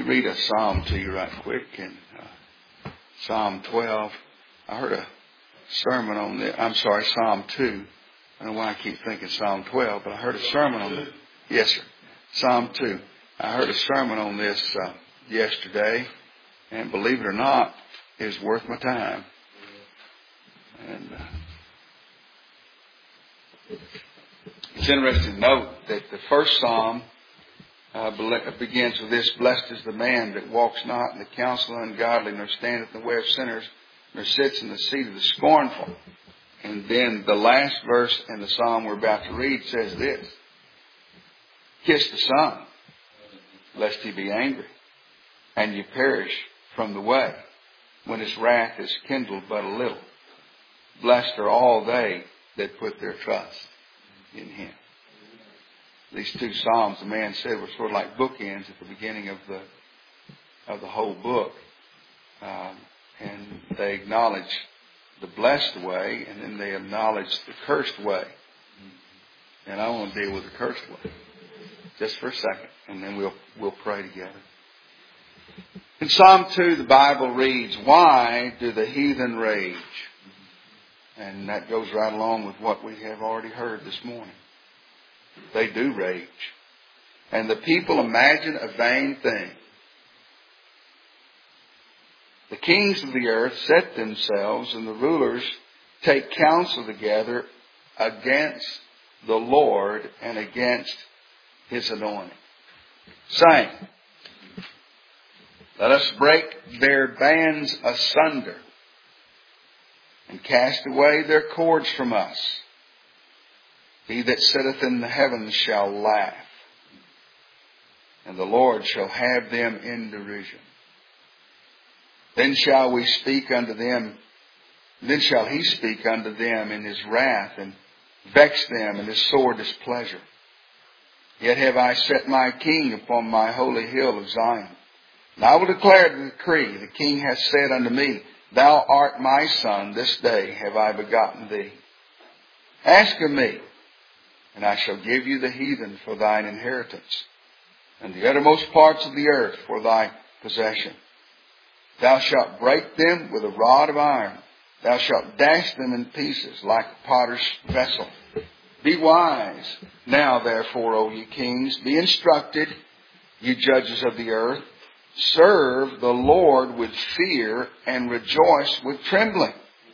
read a psalm to you right quick. In Psalm 12, I heard a sermon on this. I'm sorry, Psalm 2. I don't know why I keep thinking Psalm 12, but I heard a sermon on this. Yes, sir. Psalm 2. I heard a sermon on this yesterday, and believe it or not, it was worth my time. And it's interesting to note that the first psalm begins with this: "Blessed is the man that walks not in the counsel of ungodly, nor standeth in the way of sinners, nor sits in the seat of the scornful." And then the last verse in the psalm we're about to read says this: "Kiss the Son, lest he be angry, and you perish from the way, when his wrath is kindled but a little. Blessed are all they that put their trust in him." These two psalms, the man said, were sort of like bookends at the beginning of the whole book. And they acknowledge the blessed way, and then they acknowledge the cursed way. And I want to deal with the cursed way just for a second, and then we'll pray together. In Psalm 2, the Bible reads, "Why do the heathen rage?" And that goes right along with what we have already heard this morning. They do rage. "And the people imagine a vain thing. The kings of the earth set themselves, and the rulers take counsel together against the Lord and against his anointing, saying, Let us break their bands asunder and cast away their cords from us. He that sitteth in the heavens shall laugh, and the Lord shall have them in derision. Then shall he speak unto them in his wrath, and vex them in his sore displeasure. Yet have I set my king upon my holy hill of Zion. And I will declare the decree. The king hath said unto me, Thou art my son, this day have I begotten thee. Ask of me, and I shall give you the heathen for thine inheritance, and the uttermost parts of the earth for thy possession. Thou shalt break them with a rod of iron. Thou shalt dash them in pieces like a potter's vessel. Be wise now, therefore, O ye kings. Be instructed, ye judges of the earth. Serve the Lord with fear and rejoice with trembling.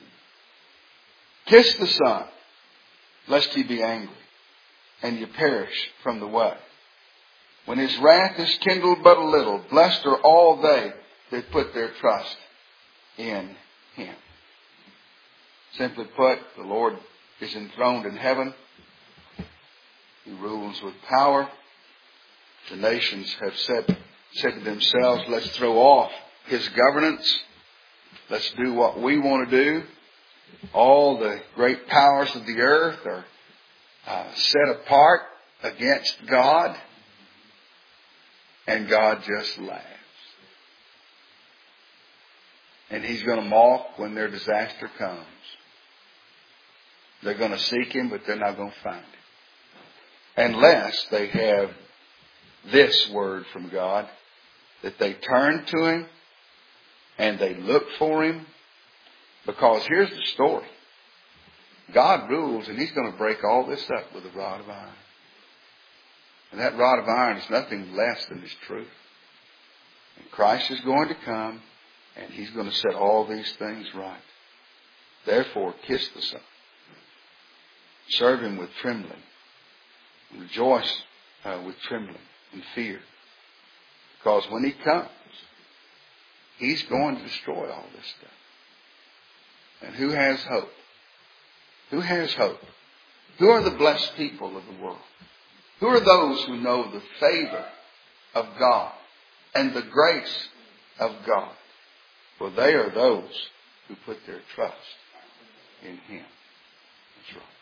Kiss the Son, lest he be angry, and ye perish from the way. When his wrath is kindled but a little, blessed are all they that put their trust in him." Simply put, the Lord is enthroned in heaven. He rules with power. The nations have said to themselves, let's throw off his governance. Let's do what we want to do. All the great powers of the earth are set apart against God. And God just laughs. And he's going to mock when their disaster comes. They're going to seek him, but they're not going to find him. Unless they have this word from God, that they turn to him and they look for him. Because here's the story. God rules, and he's going to break all this up with a rod of iron. And that rod of iron is nothing less than his truth. And Christ is going to come, and he's going to set all these things right. Therefore, kiss the Son. Serve him with trembling. Rejoice with trembling and fear. Because when he comes, he's going to destroy all this stuff. And who has hope? Who has hope? Who are the blessed people of the world? Who are those who know the favor of God and the grace of God? For they are those who put their trust in him. That's right.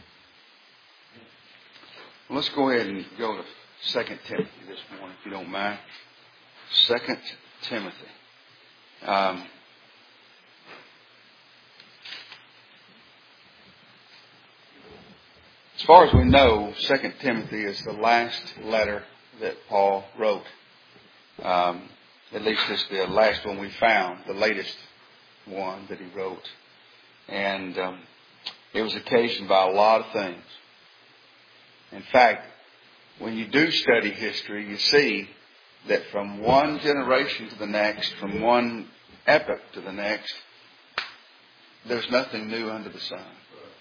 Well, let's go ahead and go to 2 Timothy this morning, if you don't mind. 2 Timothy. As far as we know, 2 Timothy is the last letter that Paul wrote. At least this is the last one we found, the latest one that he wrote. And it was occasioned by a lot of things. In fact, when you do study history, you see that from one generation to the next, from one epoch to the next, there's nothing new under the sun.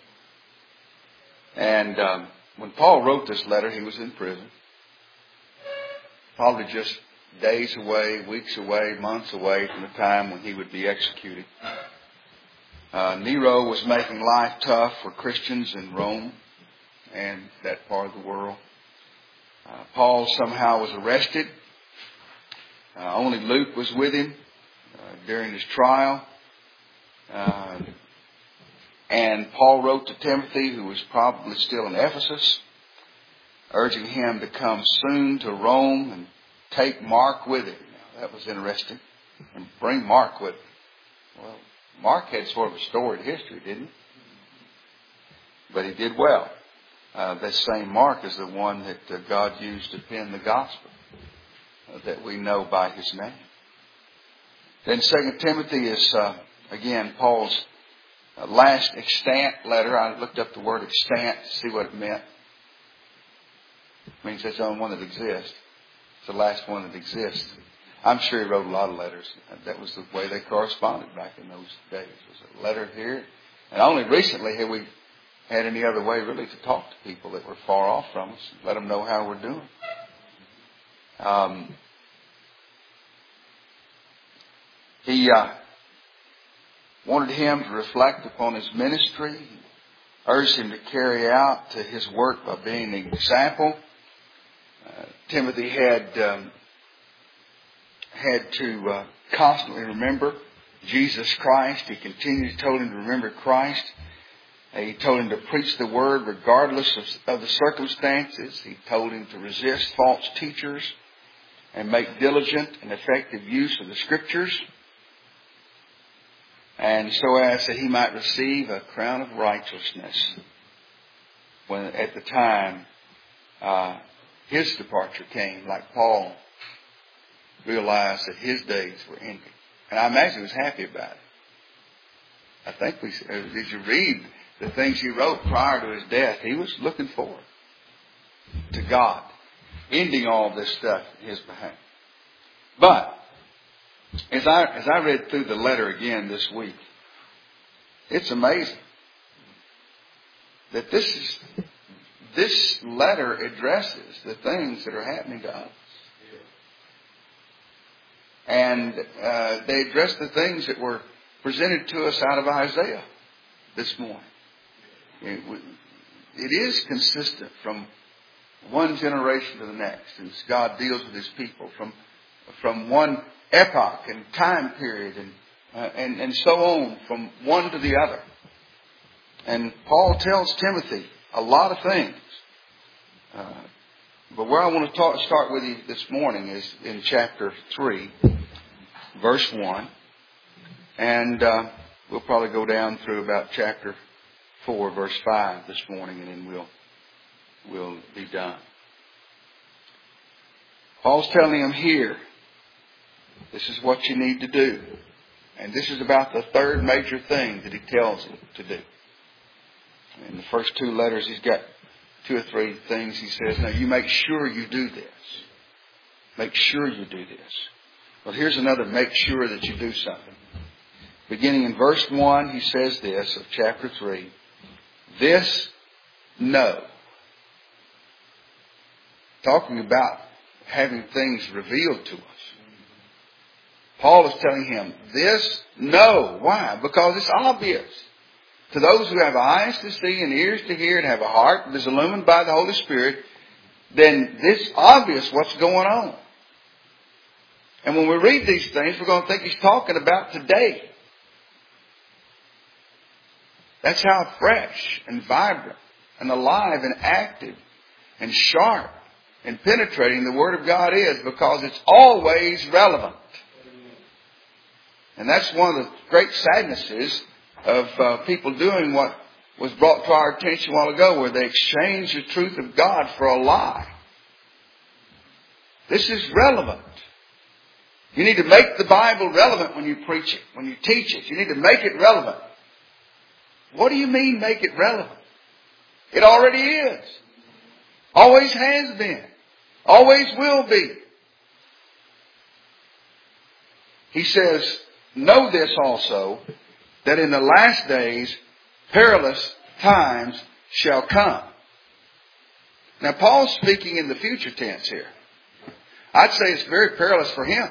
And when Paul wrote this letter, he was in prison. Probably just days away, weeks away, months away from the time when he would be executed. Nero was making life tough for Christians in Rome and that part of the world. Paul somehow was arrested. Only Luke was with him during his trial. And Paul wrote to Timothy, who was probably still in Ephesus, urging him to come soon to Rome and take Mark with him. Now, that was interesting. And bring Mark with him. Well, Mark had sort of a storied history, didn't he? But he did well. That same Mark is the one that God used to pen the gospel that we know by his name. Then 2 Timothy is, again, Paul's last extant letter. I looked up the word extant to see what it meant. It means it's the only one that exists. It's the last one that exists. I'm sure he wrote a lot of letters. That was the way they corresponded back in those days. It was a letter here. And only recently have we had any other way really to talk to people that were far off from us and let them know how we're doing. He wanted him to reflect upon his ministry, urged him to carry out his work by being an example. Timothy had to constantly remember Jesus Christ. He continued, told him to remember Christ. He told him to preach the word regardless of the circumstances. He told him to resist false teachers and make diligent and effective use of the Scriptures, and so as that he might receive a crown of righteousness when at the time his departure came, like Paul realized that his days were ending. And I imagine he was happy about it. I think as you read the things he wrote prior to his death, he was looking forward to God ending all this stuff in his behalf. But as I read through the letter again this week, it's amazing that this letter addresses the things that are happening to us. And they address the things that were presented to us out of Isaiah this morning. It is consistent from one generation to the next as God deals with his people, from one epoch and time period and so on, from one to the other. And Paul tells Timothy a lot of things. But where I want to start with you this morning is in chapter 3, verse 1. And we'll probably go down through about chapter 4, verse 5 this morning, and then we'll be done. Paul's telling him here, this is what you need to do. And this is about the third major thing that he tells him to do. In the first two letters, he's got 2 or 3 things he says. Now, you make sure you do this. Make sure you do this. Well, here's another make sure that you do something. Beginning in verse 1, he says this of chapter 3. This know. Talking about having things revealed to us. Paul is telling him, this know. Why? Because it's obvious. To those who have eyes to see and ears to hear and have a heart that is illumined by the Holy Spirit, then it's obvious what's going on. And when we read these things, we're going to think he's talking about today. That's how fresh and vibrant and alive and active and sharp and penetrating the Word of God is, because it's always relevant. And that's one of the great sadnesses of people doing what was brought to our attention a while ago, where they exchange the truth of God for a lie. This is relevant. You need to make the Bible relevant when you preach it, when you teach it. You need to make it relevant. What do you mean make it relevant? It already is. Always has been. Always will be. He says, know this also, that in the last days perilous times shall come. Now Paul's speaking in the future tense here. I'd say it's very perilous for him.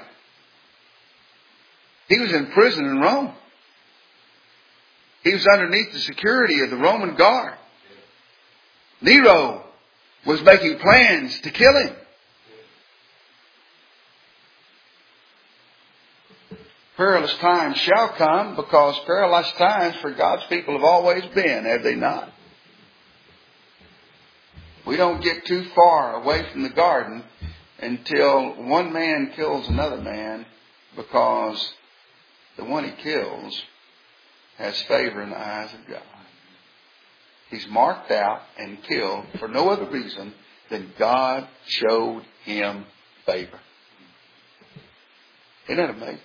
He was in prison in Rome. He was underneath the security of the Roman guard. Nero was making plans to kill him. Perilous times shall come, because perilous times for God's people have always been, have they not? We don't get too far away from the garden until one man kills another man, because the one he kills has favor in the eyes of God. He's marked out and killed for no other reason than God showed him favor. Isn't that amazing?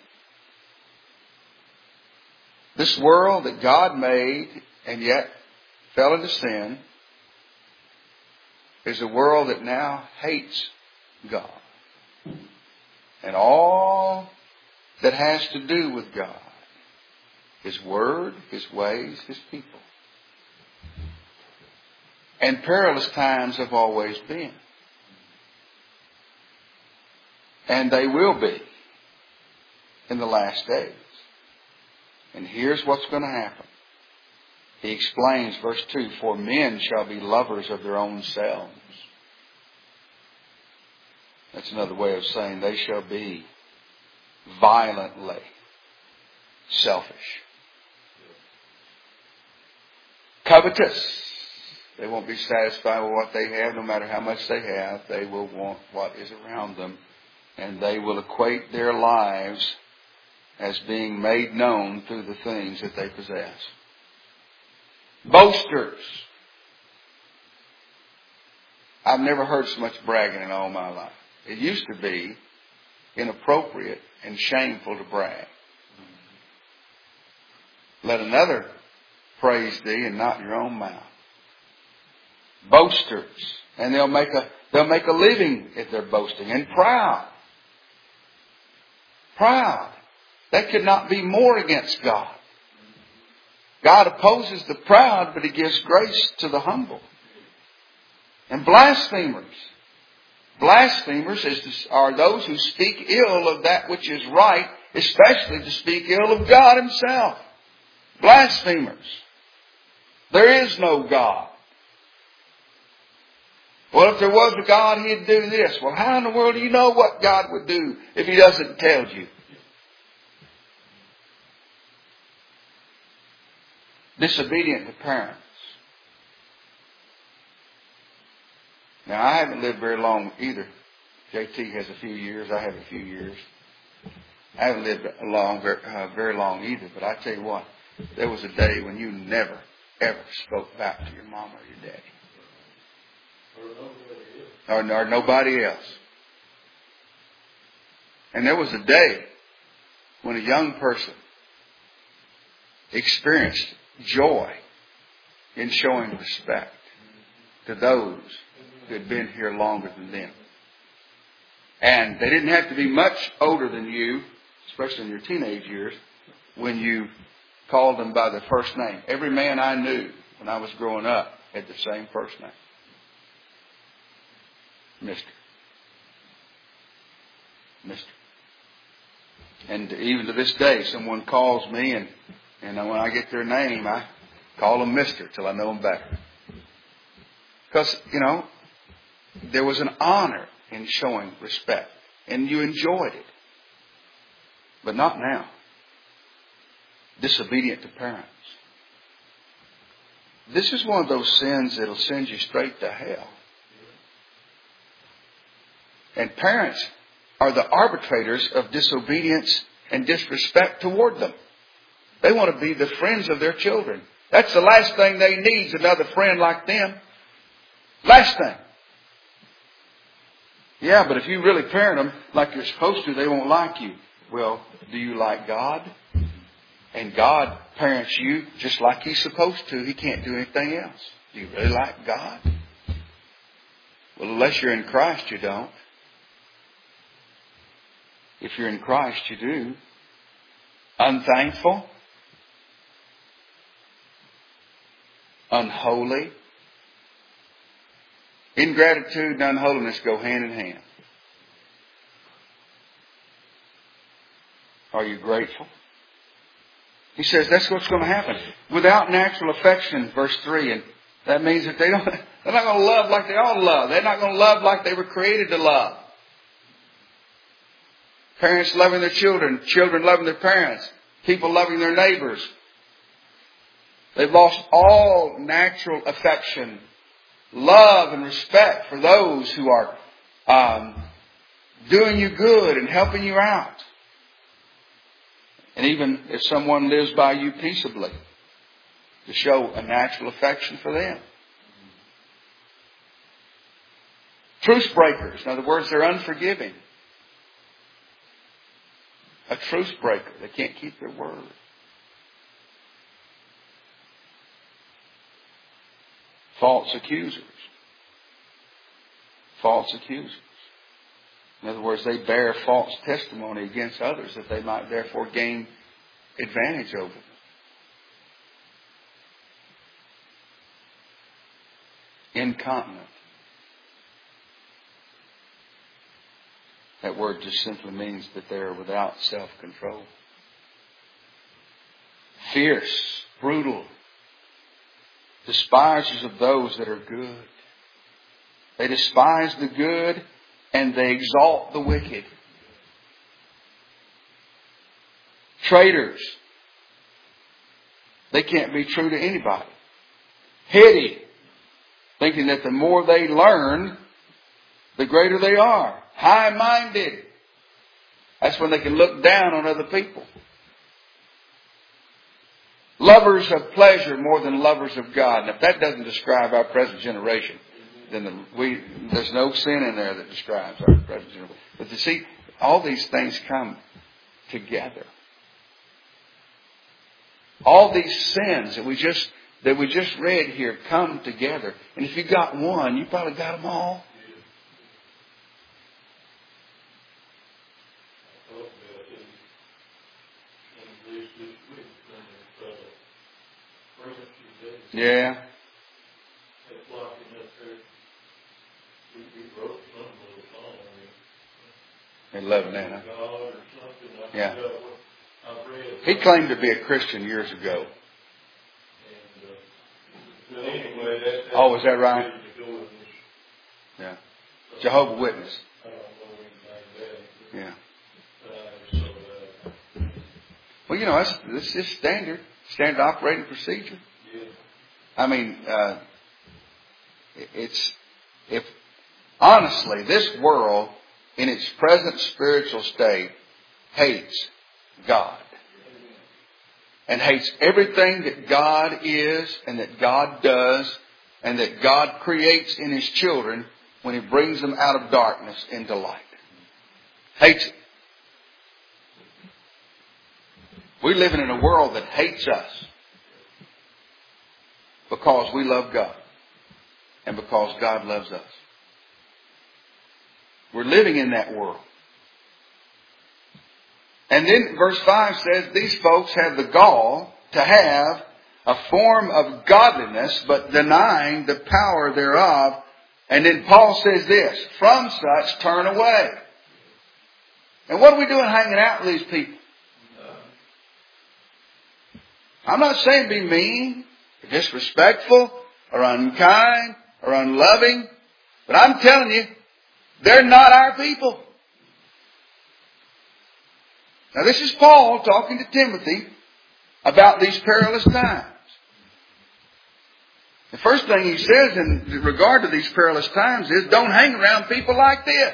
This world that God made and yet fell into sin is a world that now hates God. And all that has to do with God, His Word, His ways, His people. And perilous times have always been. And they will be in the last days. And here's what's going to happen. He explains, verse 2, for men shall be lovers of their own selves. That's another way of saying they shall be violently selfish. Covetous. They won't be satisfied with what they have, no matter how much they have. They will want what is around them. And they will equate their lives as being made known through the things that they possess. Boasters. I've never heard so much bragging in all my life. It used to be inappropriate and shameful to brag. Let another praise thee and not your own mouth. Boasters. And they'll make a living if they're boasting. And proud. Proud. That could not be more against God. God opposes the proud, but He gives grace to the humble. And blasphemers. Blasphemers are those who speak ill of that which is right, especially to speak ill of God Himself. Blasphemers. There is no God. Well, if there was a God, He'd do this. Well, how in the world do you know what God would do if He doesn't tell you? Disobedient to parents. Now, I haven't lived very long either. JT has a few years. I have a few years. I haven't lived very long either. But I tell you what, there was a day when you never, ever spoke back to your mom or your daddy. Or nobody else. And there was a day when a young person experienced joy in showing respect to those who had been here longer than them. And they didn't have to be much older than you, especially in your teenage years, when you called them by their first name. Every man I knew when I was growing up had the same first name. Mr. And even to this day, someone calls me and when I get their name, I call them Mr. till I know them better. Because, there was an honor in showing respect. And you enjoyed it. But not now. Disobedient to parents. This is one of those sins that'll send you straight to hell. And parents are the arbitrators of disobedience and disrespect toward them. They want to be the friends of their children. That's the last thing they need is another friend like them. Last thing. Yeah, but if you really parent them like you're supposed to, they won't like you. Well, do you like God? And God parents you just like He's supposed to. He can't do anything else. Do you really like God? Well, unless you're in Christ, you don't. If you're in Christ, you do. Unthankful. Unholy. Ingratitude and unholiness go hand in hand. Are you grateful? He says that's what's going to happen. Without natural affection, verse 3, and that means that they're not going to love like they ought to love. They're not going to love like they were created to love. Parents loving their children, children loving their parents, people loving their neighbors. They've lost all natural affection, love and respect for those who are doing you good and helping you out. And even if someone lives by you peaceably, to show a natural affection for them. Truce breakers. In other words, they're unforgiving. A truce breaker. They can't keep their word. False accusers. False accusers. In other words, they bear false testimony against others that they might therefore gain advantage over them. Incontinent. That word just simply means that they are without self-control. Fierce, brutal, despisers of those that are good. They despise the good and they exalt the wicked. Traitors. They can't be true to anybody. Heady. Thinking that the more they learn, the greater they are. High-minded. That's when they can look down on other people. Lovers of pleasure more than lovers of God. And if that doesn't describe our present generation, then there's no sin in there that describes our present generation. But you see, all these things come together. All these sins that we just read here come together. And if you got one, you probably got them all. Yeah. 11 then, huh? Yeah. He claimed to be a Christian years ago. Oh, is that right? Yeah. Jehovah's Witness. Yeah. Well, you know, this is standard operating procedure. I mean, if honestly, this world in its present spiritual state hates God and hates everything that God is and that God does and that God creates in His children when He brings them out of darkness into light. Hates it. We're living in a world that hates us because we love God and because God loves us. We're living in that world. And then verse 5 says, these folks have the gall to have a form of godliness, but denying the power thereof. And then Paul says this, from such turn away. And what are we doing hanging out with these people? I'm not saying be mean, or disrespectful, or unkind, or unloving. But I'm telling you, they're not our people. Now this is Paul talking to Timothy about these perilous times. The first thing he says in regard to these perilous times is don't hang around people like this.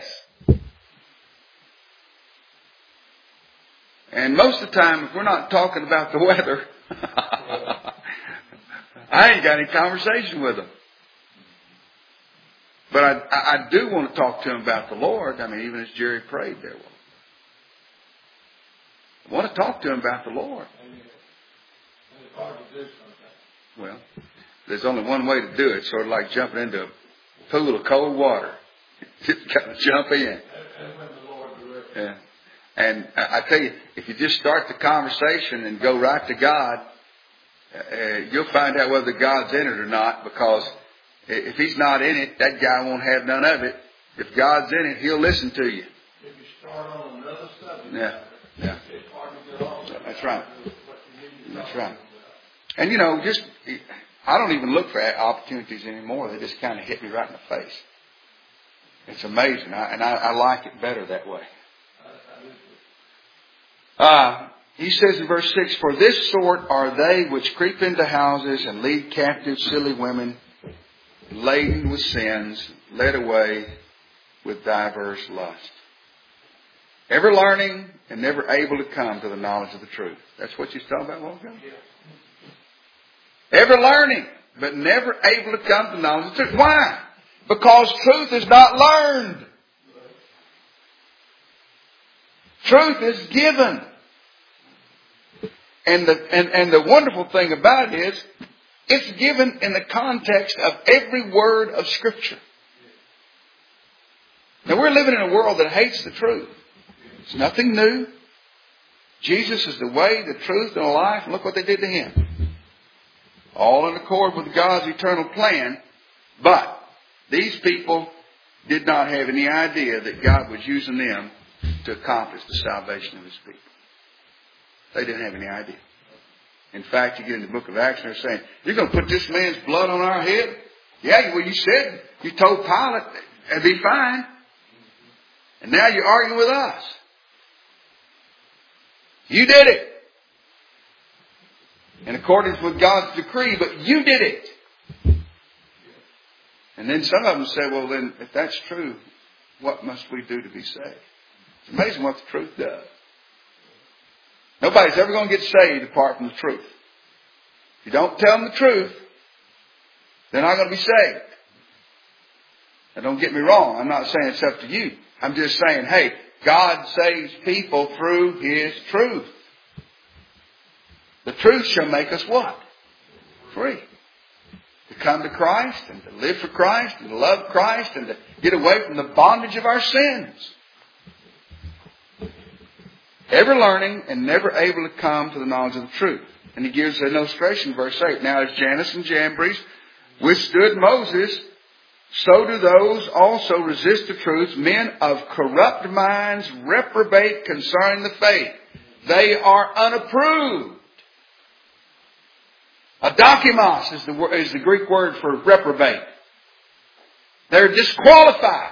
And most of the time, if we're not talking about the weather, I ain't got any conversation with them. But I do want to talk to them about the Lord. I mean, even as Jerry prayed there. I want to talk to them about the Lord. Well, there's only one way to do it. Sort of like jumping into a pool of cold water. Just got to jump in. Yeah. And I tell you, if you just start the conversation and go right to God, you'll find out whether God's in it or not, because if He's not in it, that guy won't have none of it. If God's in it, He'll listen to you. If you start on another subject, yeah. It's hard to get off. That's right. That's right. And I don't even look for opportunities anymore. They just kind of hit me right in the face. It's amazing. I like it better that way. He says in verse 6, "For this sort are they which creep into houses and lead captive silly women, laden with sins, led away with diverse lusts. Ever learning and never able to come to the knowledge of the truth." That's what you're talking about, won't you? Ever learning, but never able to come to the knowledge of the truth. Why? Because truth is not learned. Truth is given. And the wonderful thing about it is, it's given in the context of every word of Scripture. Now, we're living in a world that hates the truth. It's nothing new. Jesus is the way, the truth, and the life. And look what they did to Him. All in accord with God's eternal plan. But these people did not have any idea that God was using them to accomplish the salvation of His people. They didn't have any idea. In fact, you get in the book of Acts and they're saying, "You're going to put this man's blood on our head?" Yeah, well, you said, you told Pilate it'd be fine. And now you're arguing with us. You did it. In accordance with God's decree, but you did it. And then some of them say, "Well, then, if that's true, what must we do to be saved?" It's amazing what the truth does. Nobody's ever going to get saved apart from the truth. If you don't tell them the truth, they're not going to be saved. Now, don't get me wrong. I'm not saying it's up to you. I'm just saying, hey, God saves people through His truth. The truth shall make us what? Free. To come to Christ and to live for Christ and to love Christ and to get away from the bondage of our sins. Ever learning and never able to come to the knowledge of the truth. And he gives an illustration, verse 8. "Now as Jannes and Jambres withstood Moses, so do those also resist the truth. Men of corrupt minds reprobate concerning the faith. They are unapproved." Adokimos is the Greek word for reprobate. They're disqualified.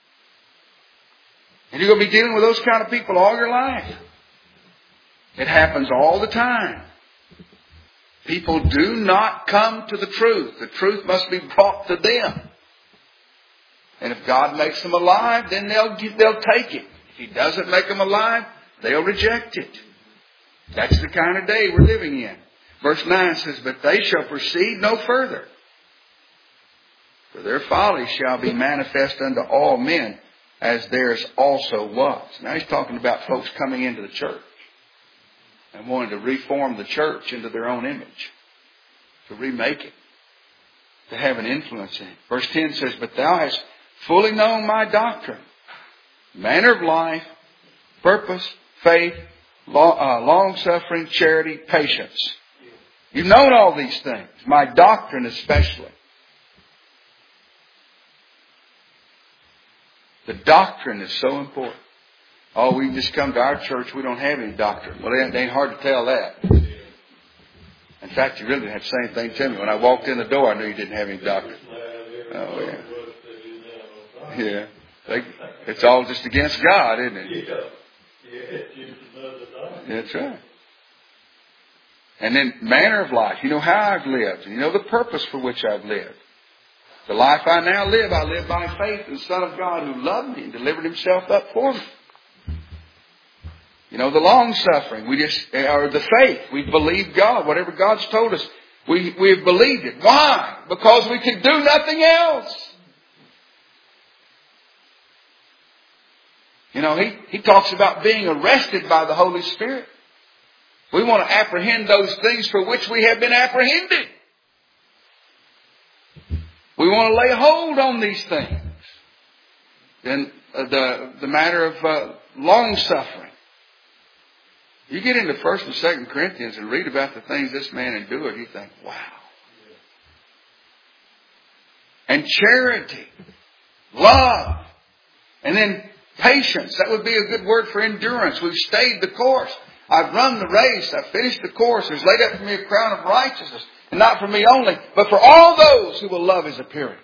And you're going to be dealing with those kind of people all your life. It happens all the time. People do not come to the truth. The truth must be brought to them. And if God makes them alive, then they'll take it. If He doesn't make them alive, they'll reject it. That's the kind of day we're living in. Verse 9 says, "But they shall proceed no further. For their folly shall be manifest unto all men, as theirs also was." Now he's talking about folks coming into the church and wanting to reform the church into their own image, to remake it, to have an influence in it. Verse 10 says, "But thou hast fully known my doctrine, manner of life, purpose, faith, long-suffering, charity, patience." You've known all these things, my doctrine especially. The doctrine is so important. "Oh, we just come to our church, we don't have any doctrine." Well, it ain't hard to tell that. In fact, you really didn't have the same thing to me. When I walked in the door, I knew you didn't have any doctrine. Oh, yeah. Yeah. It's all just against God, isn't it? That's right. And then manner of life. You know how I've lived. And you know the purpose for which I've lived. "The life I now live, I live by faith in the Son of God who loved me and delivered Himself up for me." You know, the long-suffering. Or the faith. We believe God. Whatever God's told us, we've believed it. Why? Because we can do nothing else. You know, he talks about being arrested by the Holy Spirit. We want to apprehend those things for which we have been apprehended. We want to lay hold on these things. Then the matter of long suffering. You get into 1 and 2 Corinthians and read about the things this man endured, you think, wow. And charity, love, and then patience. That would be a good word for endurance. We've stayed the course. I've run the race. I've finished the course. There's laid up for me a crown of righteousness. And not for me only, but for all those who will love His appearing.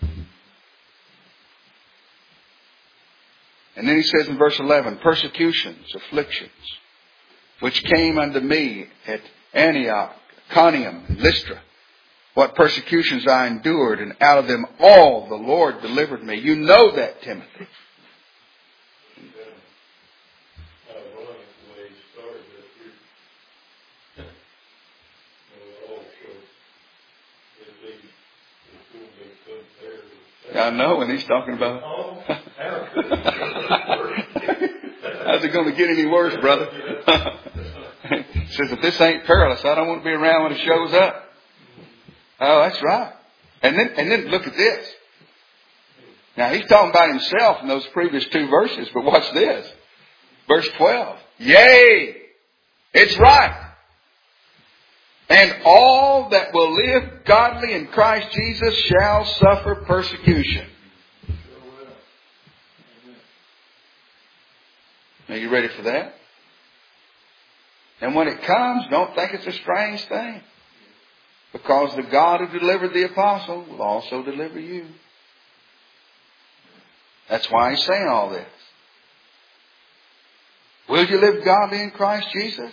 And then he says in verse 11, persecutions, afflictions, which came unto me at Antioch, Iconium, and Lystra. What persecutions I endured, and out of them all the Lord delivered me. You know that, Timothy. I know, and he's talking about how's it going to get any worse, brother? He says, if this ain't perilous, I don't want to be around when it shows up. Oh, that's right. And then look at this. Now, he's talking about himself in those previous 2 verses, but watch this. Verse 12. Yea, it's right. And all that will live godly in Christ Jesus shall suffer persecution. Are you ready for that? And when it comes, don't think it's a strange thing. Because the God who delivered the apostle will also deliver you. That's why he's saying all this. Will you live godly in Christ Jesus?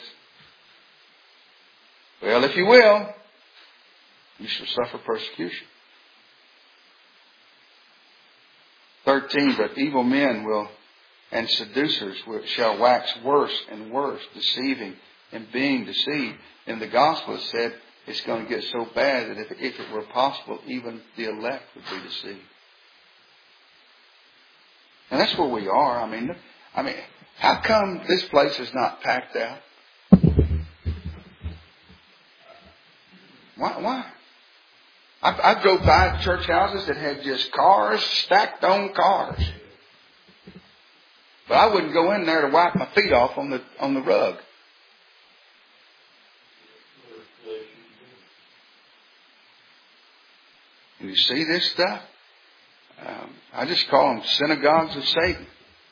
Well, if you will, you shall suffer persecution. 13, but evil men and seducers shall wax worse and worse, deceiving and being deceived. In the gospel it said it's going to get so bad that if it were possible, even the elect would be deceived. And that's where we are. I mean, how come this place is not packed out? Why? I drove by church houses that had just cars stacked on cars. But I wouldn't go in there to wipe my feet off on the rug. You see this stuff? I just call them synagogues of Satan.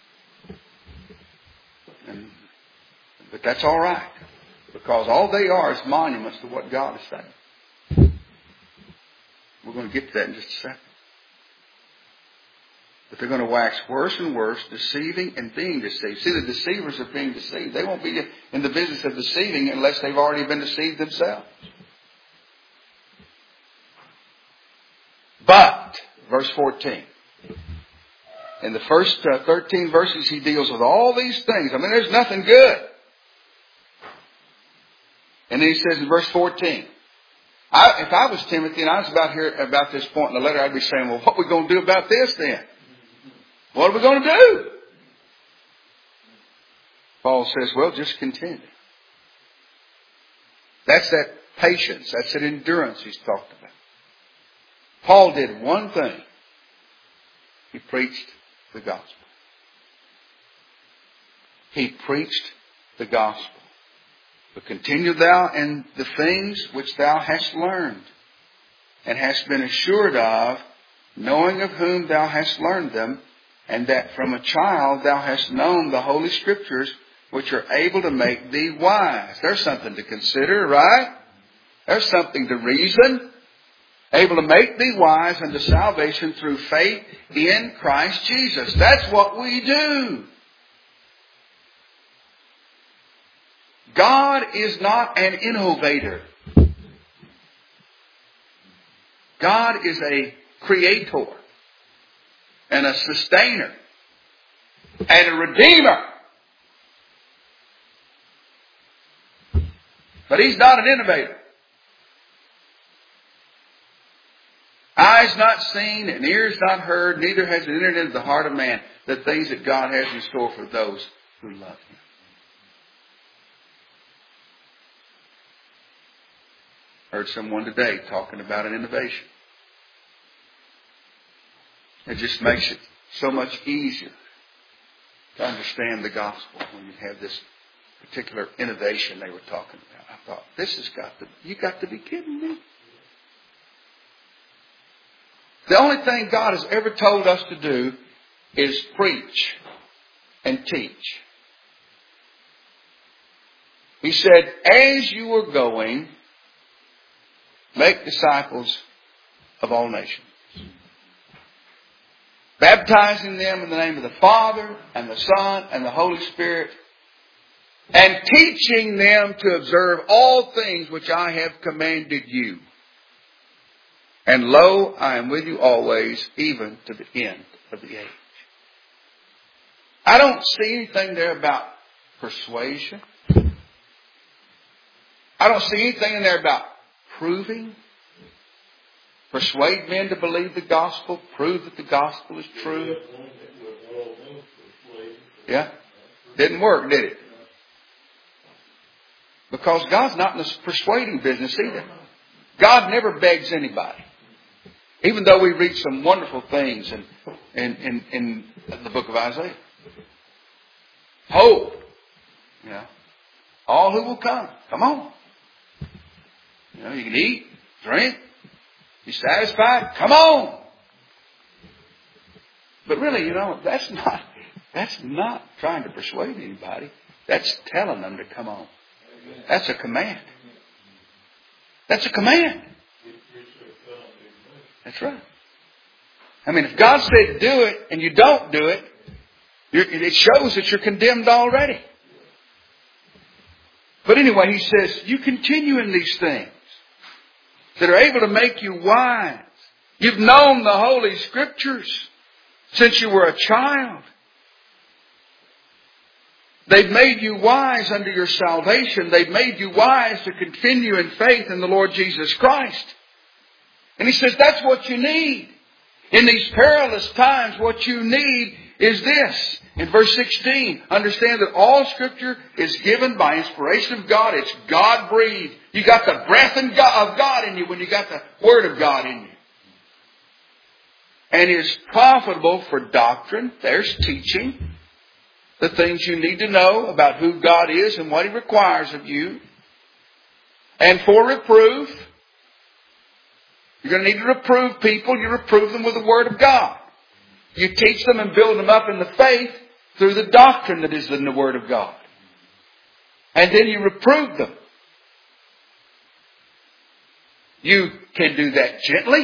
But that's all right. Because all they are is monuments to what God is saying. We're going to get to that in just a second. But they're going to wax worse and worse, deceiving and being deceived. See, the deceivers are being deceived. They won't be in the business of deceiving unless they've already been deceived themselves. But, verse 14. In the first 13 verses, he deals with all these things. I mean, there's nothing good. And then he says in verse 14, if I was Timothy and I was about this point in the letter, I'd be saying, well, what are we going to do about this then? What are we going to do? Paul says, well, just continue. That's that patience. That's that endurance he's talked about. Paul did one thing. He preached the gospel. He preached the gospel. But continue thou in the things which thou hast learned, and hast been assured of, knowing of whom thou hast learned them, and that from a child thou hast known the Holy Scriptures, which are able to make thee wise. There's something to consider, right? There's something to reason. Able to make thee wise unto salvation through faith in Christ Jesus. That's what we do. God is not an innovator. God is a creator and a sustainer and a redeemer. But He's not an innovator. Eyes not seen and ears not heard, neither has it entered into the heart of man the things that God has in store for those who love Him. Heard someone today talking about an innovation. It just makes it so much easier to understand the gospel when you have this particular innovation they were talking about. I thought, you got to be kidding me. The only thing God has ever told us to do is preach and teach. He said, as you are going, make disciples of all nations, baptizing them in the name of the Father and the Son and the Holy Spirit, and teaching them to observe all things which I have commanded you. And lo, I am with you always, even to the end of the age. I don't see anything there about persuasion. I don't see anything in there about proving. Persuade men to believe the gospel. Prove that the gospel is true. Yeah? Didn't work, did it? Because God's not in the persuading business either. God never begs anybody. Even though we read some wonderful things in the book of Isaiah. Hope. You know, all who will come. Come on. You know, you can eat, drink, be satisfied. Come on. But really, you know, that's not trying to persuade anybody. That's telling them to come on. That's a command. That's a command. That's right. I mean, if God said do it and you don't do it, it shows that you're condemned already. But anyway, he says, you continue in these things that are able to make you wise. You've known the Holy Scriptures since you were a child. They've made you wise unto your salvation. They've made you wise to continue in faith in the Lord Jesus Christ. And he says that's what you need. In these perilous times, what you need is this. In verse 16, understand that all Scripture is given by inspiration of God. It's God-breathed. You got the breath of God in you when you got the Word of God in you. And is profitable for doctrine. There's teaching. The things you need to know about who God is and what He requires of you. And for reproof. You're going to need to reprove people. You reprove them with the Word of God. You teach them and build them up in the faith through the doctrine that is in the Word of God. And then you reprove them. You can do that gently.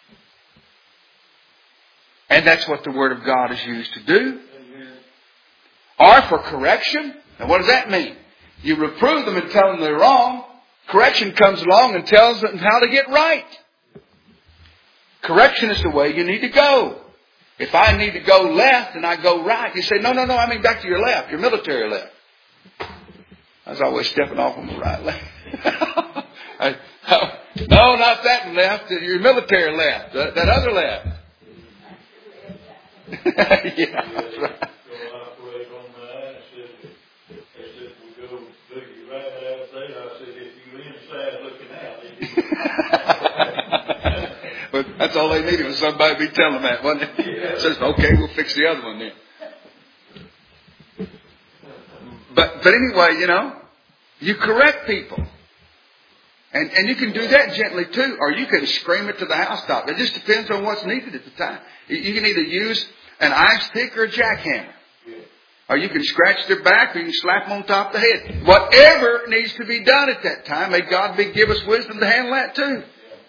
And that's what the Word of God is used to do. Or for correction. And what does that mean? You reprove them and tell them they're wrong. Correction comes along and tells them how to get right. Correction is the way you need to go. If I need to go left and I go right, you say, no, I mean back to your left, your military left. I was always stepping off on the right left. No, not that left, your military left, that other left. Yeah, that's right. But that's all they needed was somebody to be telling them that, wasn't it? It says, okay, we'll fix the other one then. But anyway, you know, you correct people. And you can do that gently too, or you can scream it to the housetop. It just depends on what's needed at the time. You can either use an ice pick or a jackhammer. Or you can scratch their back or you can slap them on top of the head. Whatever needs to be done at that time, may God give us wisdom to handle that too.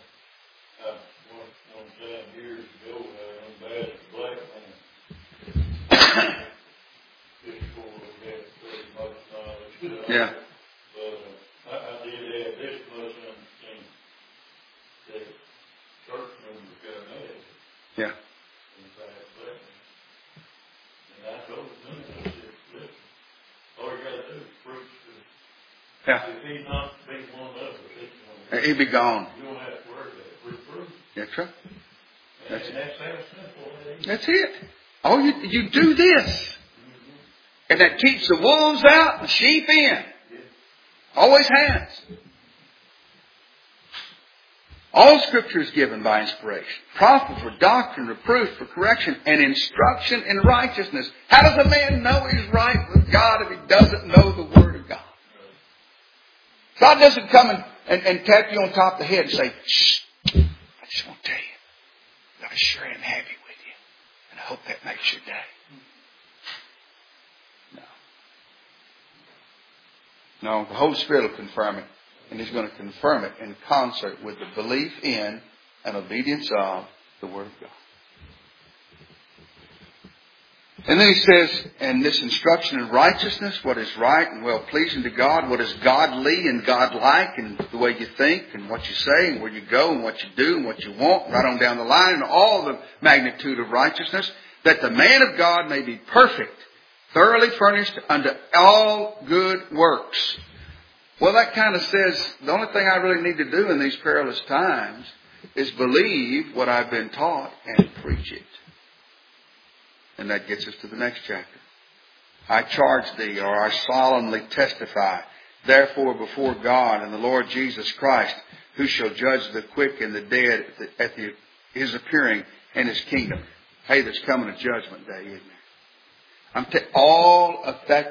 Yeah. But I did add this much in the church members got mad. Yeah. And I told them, I said, listen, all you got to do is preach to. Yeah. If he's not be one of us, he'd be gone. You don't have to worry about it. Reproof. That's right. That's how simple. That's it. Oh, you do this. And that keeps the wolves out and the sheep in. Always has. All Scripture is given by inspiration. Profitable for doctrine, reproof, for correction, and instruction in righteousness. How does a man know he's right with God if he doesn't know the Word of God? God doesn't come and tap you on top of the head and say, shh, I just want to tell you, God sure am happy with you. And I hope that makes your day. No, the Holy Spirit will confirm it. And He's going to confirm it in concert with the belief in and obedience of the Word of God. And then He says, and this instruction in righteousness, what is right and well-pleasing to God, what is godly and God-like, and the way you think and what you say and where you go and what you do and what you want, right on down the line, and all the magnitude of righteousness, that the man of God may be perfect, thoroughly furnished unto all good works. Well, that kind of says the only thing I really need to do in these perilous times is believe what I've been taught and preach it. And that gets us to the next chapter. I charge thee, or I solemnly testify, therefore before God and the Lord Jesus Christ, who shall judge the quick and the dead at His appearing in His kingdom. Hey, there's coming a judgment day, isn't there? All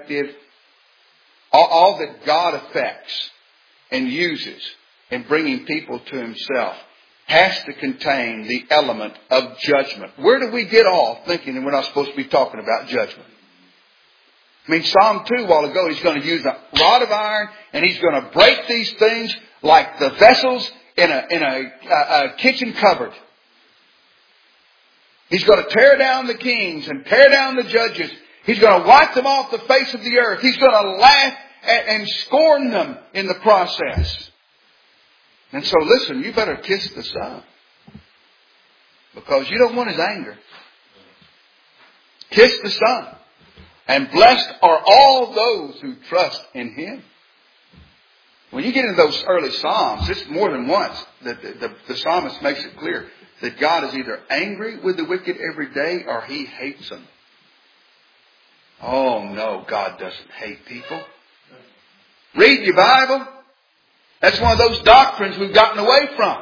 that God affects and uses in bringing people to Himself has to contain the element of judgment. Where do we get off thinking that we're not supposed to be talking about judgment? I mean, Psalm 2 a while ago, He's going to use a rod of iron and He's going to break these things like the vessels in a kitchen cupboard. He's going to tear down the kings and tear down the judges. He's going to wipe them off the face of the earth. He's going to laugh and scorn them in the process. And so listen, you better kiss the Son. Because you don't want His anger. Kiss the Son. And blessed are all those who trust in Him. When you get into those early Psalms, it's more than once that the psalmist makes it clear that God is either angry with the wicked every day or He hates them. Oh no, God doesn't hate people. Read your Bible. That's one of those doctrines we've gotten away from.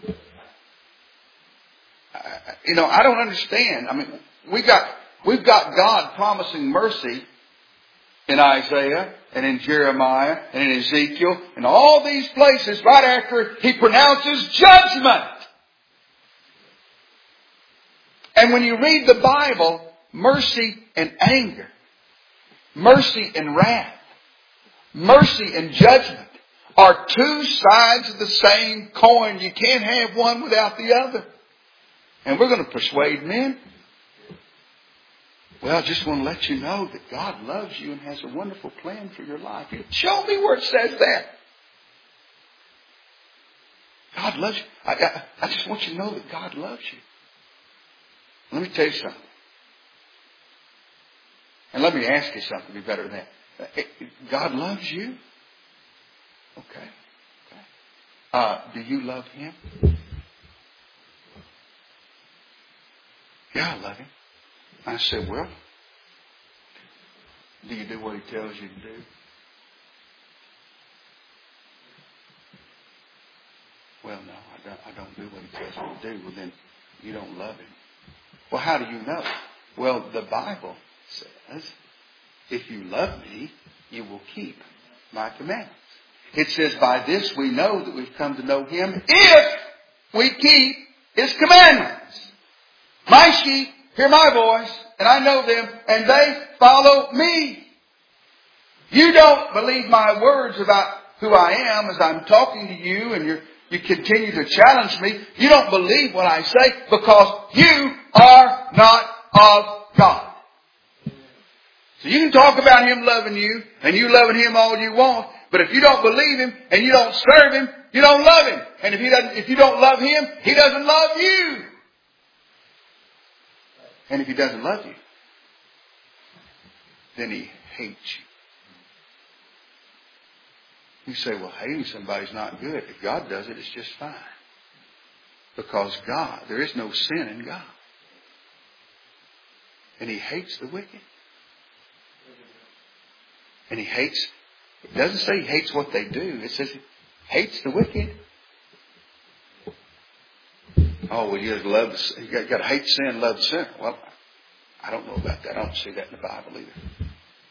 I don't understand. I mean, we've got God promising mercy in Isaiah and in Jeremiah and in Ezekiel and all these places right after He pronounces judgment. And when you read the Bible, mercy and anger, mercy and wrath, mercy and judgment are two sides of the same coin. You can't have one without the other. And we're going to persuade men. Well, I just want to let you know that God loves you and has a wonderful plan for your life. Show me where it says that. God loves you. I just want you to know that God loves you. Let me tell you something. And let me ask you something to be better than that. God loves you? Okay. Do you love Him? Yeah, I love Him. I said, well, do you do what He tells you to do? Well, no, I don't do what He tells me to do. Well, then you don't love Him. Well, how do you know? Well, the Bible says, if you love me, you will keep my commandments. It says, by this we know that we've come to know Him if we keep His commandments. My sheep hear my voice, and I know them, and they follow me. You don't believe my words about who I am as I'm talking to you, and you continue to challenge me. You don't believe what I say because you are not of God. So you can talk about Him loving you, and you loving Him all you want, but if you don't believe Him and you don't serve Him, you don't love Him. And if you don't love Him, He doesn't love you. And if He doesn't love you, then He hates you. You say, well, hating somebody's not good. If God does it, it's just fine. Because God, there is no sin in God. And He hates the wicked. And He hates, it doesn't say He hates what they do. It says He hates the wicked. Oh, well, you got to hate sin, love the sinner. Well, I don't know about that. I don't see that in the Bible either.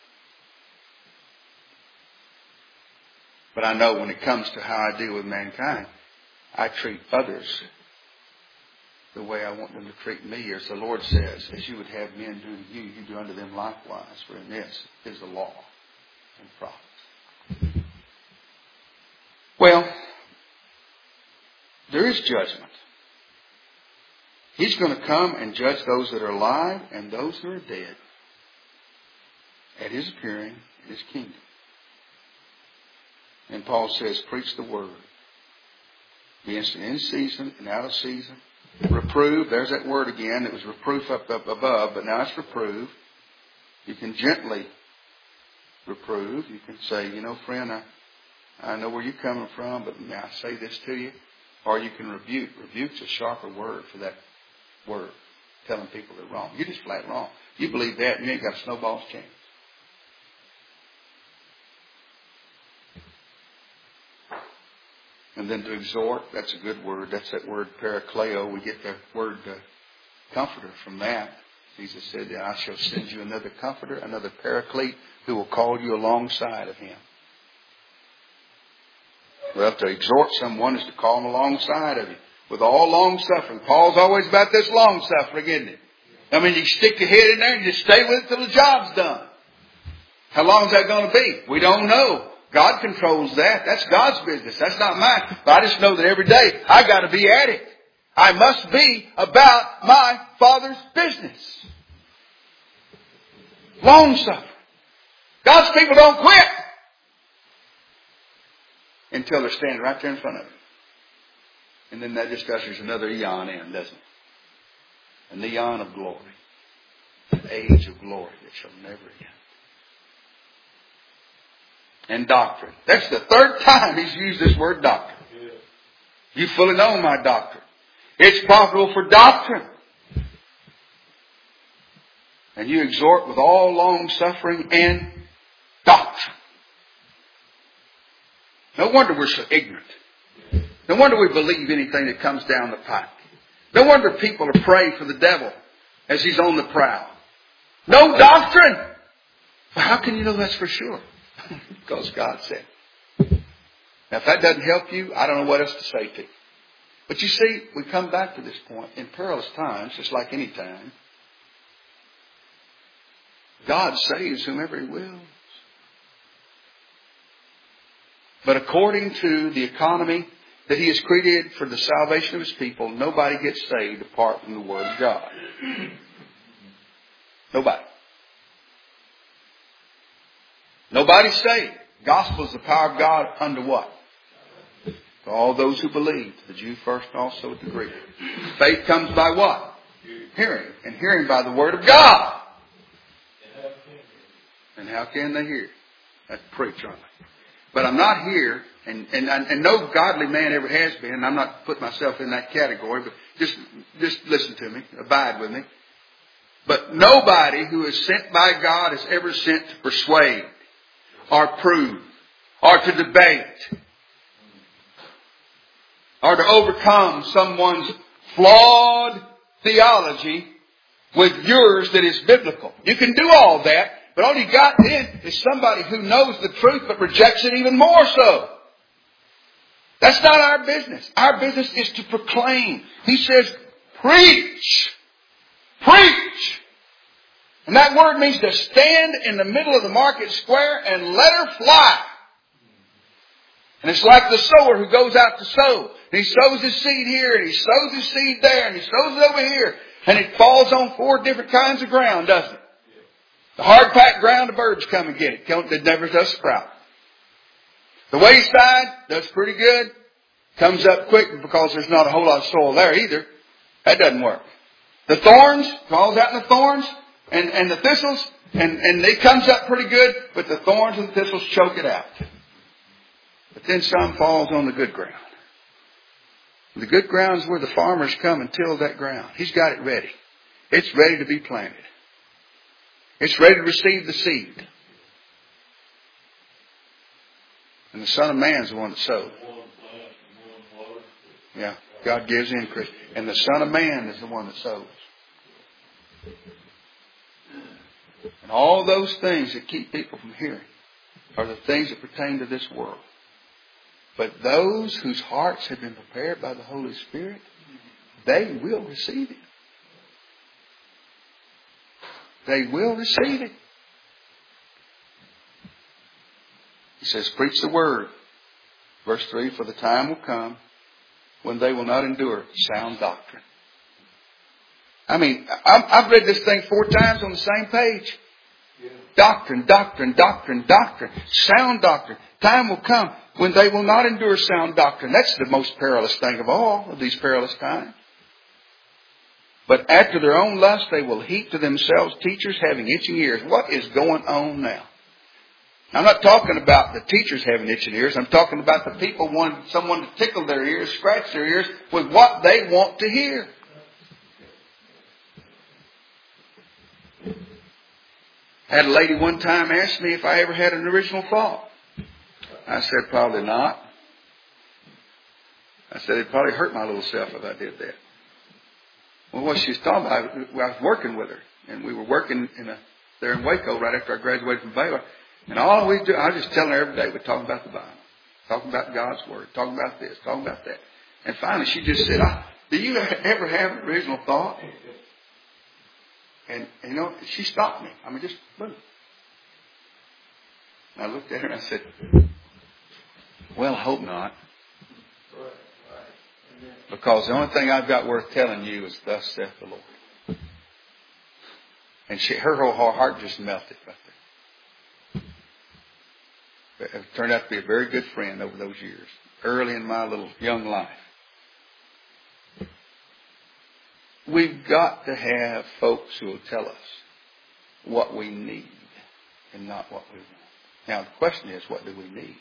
But I know when it comes to how I deal with mankind, I treat others the way I want them to treat me. As the Lord says, as you would have men do to you, you do unto them likewise. For in this is the law and prophets. Well, there is judgment. He's going to come and judge those that are alive and those who are dead at His appearing in His kingdom. And Paul says, preach the word. Be instant in season and out of season. Reprove. There's that word again. It was reproof up above, but now it's reprove. You can gently reprove. You can say, friend, I know where you're coming from, but may I say this to you? Or you can rebuke. Rebuke's a sharper word for that word. Telling people they're wrong. You're just flat wrong. You believe that and you ain't got a snowball's chance. And then to exhort, that's a good word. That's that word parakleo. We get the word comforter from that. Jesus said, I shall send you another comforter, another paraclete, who will call you alongside of Him. Well, to exhort someone is to call them alongside of you. With all long suffering. Paul's always about this long suffering, isn't it? I mean, you stick your head in there and just stay with it till the job's done. How long is that going to be? We don't know. God controls that. That's God's business. That's not mine. But I just know that every day I got to be at it. I must be about my Father's business. Long suffering. God's people don't quit until they're standing right there in front of Him. And then that just ushers another eon in, doesn't it? An eon of glory. An age of glory that shall never end. And doctrine. That's the third time He's used this word doctrine. You fully know my doctrine. It's profitable for doctrine. And you exhort with all long suffering and doctrine. No wonder we're so ignorant. No wonder we believe anything that comes down the pike. No wonder people are praying for the devil as he's on the prowl. No doctrine. Well, how can you know that's for sure? Because God said. Now, if that doesn't help you, I don't know what else to say to you. But you see, we come back to this point. In perilous times, just like any time, God saves whomever He wills. But according to the economy that He has created for the salvation of His people, nobody gets saved apart from the Word of God. Nobody. Nobody's saved. Gospel is the power of God unto what? To all those who believe. The Jew first and also the Greek. Faith comes by what? Hearing. And hearing by the Word of God. And how can they hear? That's preach, aren't they? But I'm not here, and no godly man ever has been, and I'm not putting myself in that category, but just listen to me, abide with me. But nobody who is sent by God is ever sent to persuade, or prove, or to debate, or to overcome someone's flawed theology with yours that is biblical. You can do all that. But all you got then is somebody who knows the truth but rejects it even more so. That's not our business. Our business is to proclaim. He says, preach. Preach. And that word means to stand in the middle of the market square and let her fly. And it's like the sower who goes out to sow. And he sows his seed here and he sows his seed there and he sows it over here. And it falls on 4 different kinds of ground, doesn't it? The hard-packed ground, the birds come and get it. It never does sprout. The wayside does pretty good. Comes up quick because there's not a whole lot of soil there either. That doesn't work. The thorns, falls out in the thorns and the thistles, and it comes up pretty good, but the thorns and the thistles choke it out. But then some falls on the good ground. The good ground is where the farmers come and till that ground. He's got it ready. It's ready to be planted. It's ready to receive the seed. And the Son of Man is the one that sowed. Yeah. God gives increase. And the Son of Man is the one that sows. And all those things that keep people from hearing are the things that pertain to this world. But those whose hearts have been prepared by the Holy Spirit, they will receive it. They will receive it. He says, preach the word. Verse 3, for the time will come when they will not endure sound doctrine. I mean, I've read this thing 4 times on the same page. Doctrine, doctrine, doctrine, doctrine. Sound doctrine. Time will come when they will not endure sound doctrine. That's the most perilous thing of all of these perilous times. But after their own lust, they will heap to themselves teachers having itching ears. What is going on now? I'm not talking about the teachers having itching ears. I'm talking about the people wanting someone to tickle their ears, scratch their ears with what they want to hear. I had a lady one time ask me if I ever had an original thought. I said, probably not. I said, it'd probably hurt my little self if I did that. Well, what she was talking about, I was working with her. And we were working there in Waco right after I graduated from Baylor. And all we do, I was just telling her every day, we're talking about the Bible. Talking about God's Word. Talking about this. Talking about that. And finally she just said, do you ever have an original thought? And, you know, she stopped me. I mean, just boom. And I looked at her and I said, well, I hope not. Because the only thing I've got worth telling you is thus saith the Lord. And her whole heart just melted right there. It turned out to be a very good friend over those years. Early in my little young life. We've got to have folks who will tell us what we need and not what we want. Now the question is, what do we need?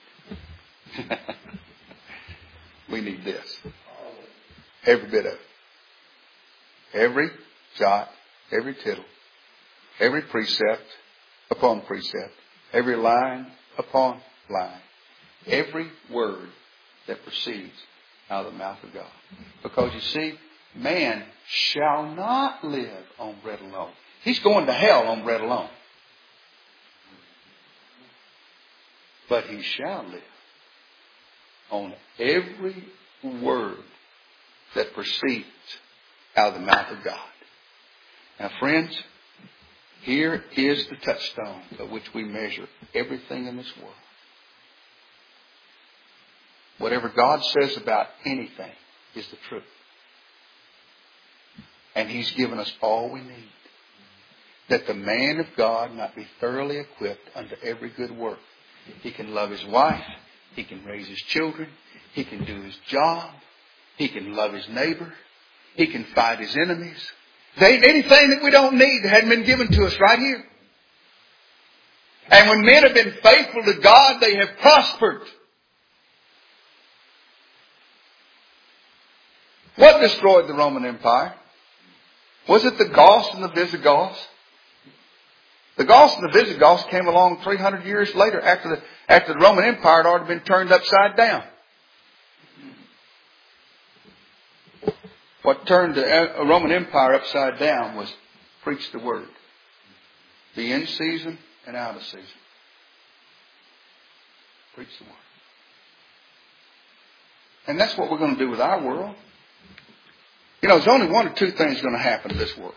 We need this. Every bit of it. Every jot, every tittle, every precept upon precept, every line upon line, every word that proceeds out of the mouth of God. Because you see, man shall not live on bread alone. He's going to hell on bread alone. But he shall live on every word that proceeds out of the mouth of God. Now, friends, here is the touchstone by which we measure everything in this world. Whatever God says about anything is the truth. And He's given us all we need, that the man of God might be thoroughly equipped unto every good work. He can love his wife. He can raise his children. He can do his job. He can love his neighbor. He can fight his enemies. There ain't anything that we don't need that hadn't been given to us right here. And when men have been faithful to God, they have prospered. What destroyed the Roman Empire? Was it the Goths and the Visigoths? The Goths and the Visigoths came along 300 years later after the Roman Empire had already been turned upside down. What turned the Roman Empire upside down was preach the word. Be in season and out of season. Preach the word. And that's what we're going to do with our world. You know, there's only one or two things going to happen to this world.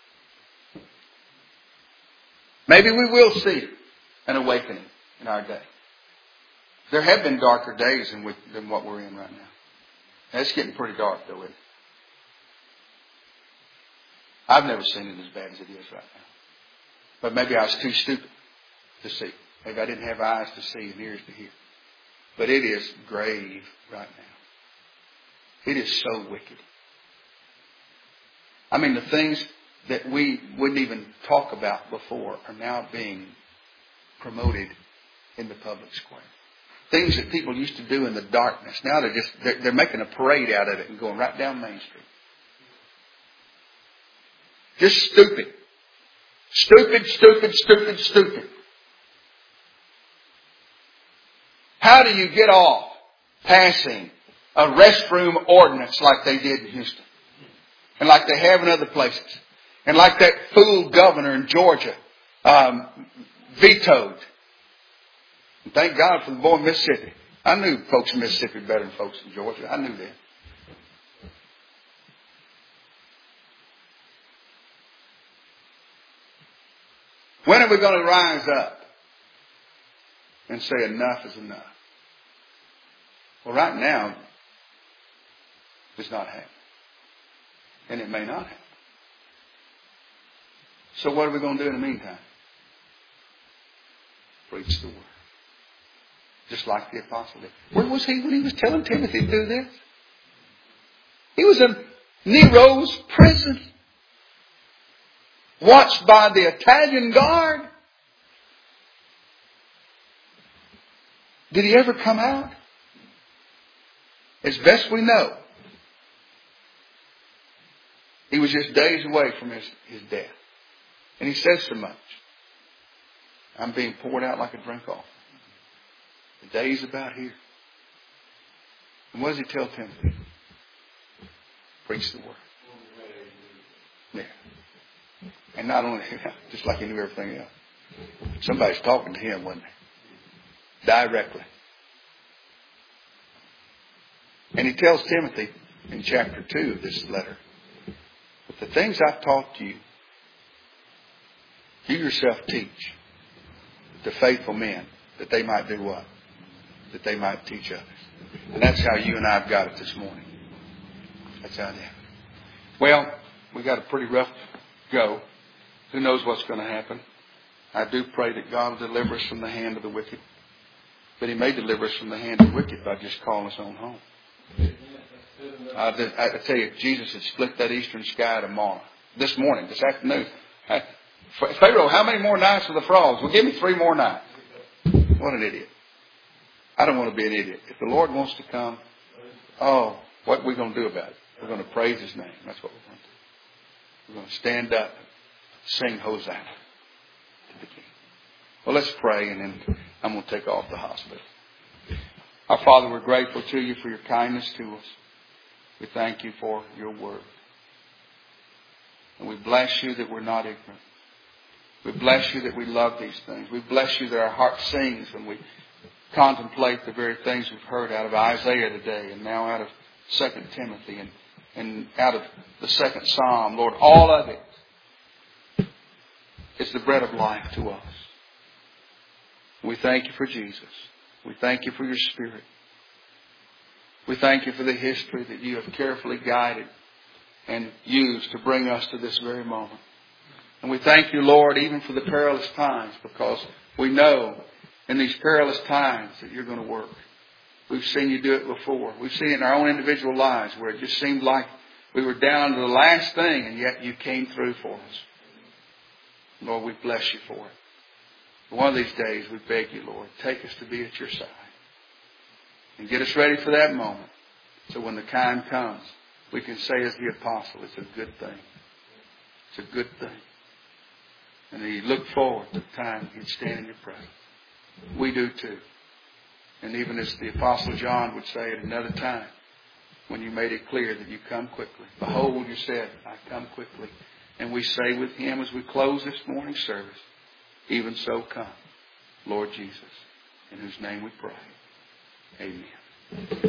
Maybe we will see an awakening in our day. There have been darker days than what we're in right now. And it's getting pretty dark, though, isn't it? I've never seen it as bad as it is right now. But maybe I was too stupid to see. Maybe I didn't have eyes to see and ears to hear. But it is grave right now. It is so wicked. I mean, the things that we wouldn't even talk about before are now being promoted in the public square. Things that people used to do in the darkness. Now they're making a parade out of it and going right down Main Street. Just stupid. Stupid, stupid, stupid, stupid. How do you get off passing a restroom ordinance like they did in Houston. And like they have in other places. And like that fool governor in Georgia vetoed. And thank God for the boy in Mississippi. I knew folks in Mississippi better than folks in Georgia. I knew that. When are we going to rise up and say enough is enough? Well, right now, it's not happening. And it may not happen. So what are we going to do in the meantime? Preach the word. Just like the apostle did. Where was he when he was telling Timothy to do this? He was in Nero's prison. Watched by the Italian guard. Did he ever come out? As best we know, he was just days away from his death. And he says so much. I'm being poured out like a drink offering. The day's about here. And what does he tell Timothy? Preach the word. Yeah. And not only, just like he knew everything else. Somebody's talking to him, wasn't they? Directly. And he tells Timothy in chapter 2 of this letter, but the things I've taught you, you yourself teach to faithful men, that they might do what? That they might teach others. And that's how you and I have got it this morning. That's how it happened. Well, we got a pretty rough go. Who knows what's going to happen? I do pray that God will deliver us from the hand of the wicked. But He may deliver us from the hand of the wicked by just calling us on home. I tell you, Jesus had split that eastern sky tomorrow. This morning, this afternoon. Pharaoh, how many more nights for the frogs? Well, give me 3 more nights. What an idiot. I don't want to be an idiot. If the Lord wants to come, what are we going to do about it? We're going to praise His name. That's what we're going to do. We're going to stand up and sing Hosanna to the King. Well, let's pray, and then I'm going to take off the hospital. Our Father, we're grateful to You for Your kindness to us. We thank You for Your word. And we bless You that we're not ignorant. We bless You that we love these things. We bless You that our heart sings when we contemplate the very things we've heard out of Isaiah today, and now out of 2 Timothy, and out of the 2nd Psalm. Lord, all of it is the bread of life to us. We thank You for Jesus. We thank You for Your Spirit. We thank You for the history that You have carefully guided and used to bring us to this very moment. And we thank You, Lord, even for the perilous times, because we know in these perilous times that You're going to work. We've seen You do it before. We've seen it in our own individual lives where it just seemed like we were down to the last thing, and yet You came through for us. Lord, we bless You for it. One of these days, we beg You, Lord, take us to be at Your side. And get us ready for that moment. So when the time comes, we can say as the apostle, it's a good thing. It's a good thing. And you look forward to the time you'd stand in Your presence. We do too. And even as the apostle John would say at another time, when You made it clear that You come quickly. Behold, You said, I come quickly. And we say with him as we close this morning's service, even so come, Lord Jesus, in whose name we pray. Amen.